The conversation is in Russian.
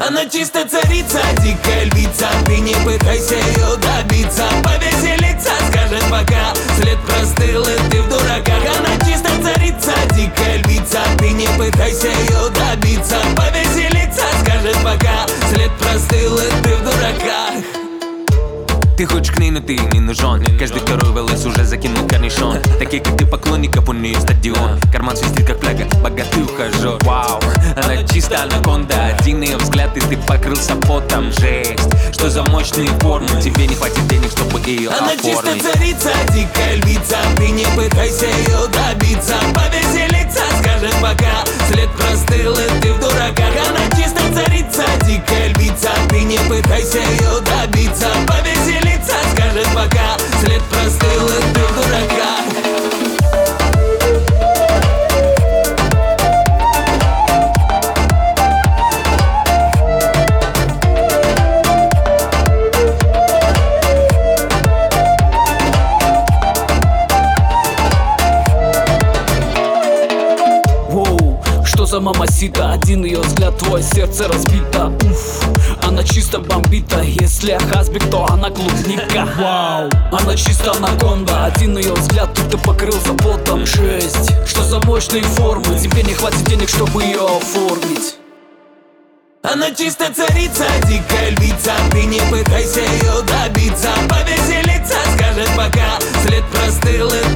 Она чисто царица, дикая львица. Ты не пытайся ее добиться. Повеселиться скажет пока след простыл и ты в дураках. Она чисто царица, дикая львица. Ты не пытайся ее добиться. Повеселиться скажет пока след простыл и ты в дураках. Ты хочешь к ней, но ты не нужен. Каждый второй в ЛС уже закинул корнишон. Такие как ты поклонников, у нее стадион. Карман свистит как фляга, богатый ухажер. Вау, она чисто анаконда. Один ее взгляд и ты покрылся потом. Жесть, что за мощные формы. Тебе не хватит денег, чтобы ее Она оформить. чисто царица, дикая львица. Ты не пытайся ее добиться. Повеселиться скажет пока след простыл и ты в дураках. Она чисто царица, дикая львица. Ты не пытайся ее добиться. Повеселиться скажет пока след простыл и ты в дураках. Что за мамасита? Один ее взгляд, твое сердце разбито. Уф, она чисто бомбита. Если я хасбик, то она клубника. Вау, она чисто анаконда. Один ее взгляд, и ты покрылся потом. Жесть, что за мощные формы. Тебе не хватит денег, чтобы ее оформить. Она чисто царица, дикая львица. Ты не пытайся ее добиться. Повеселиться скажет пока след простыл и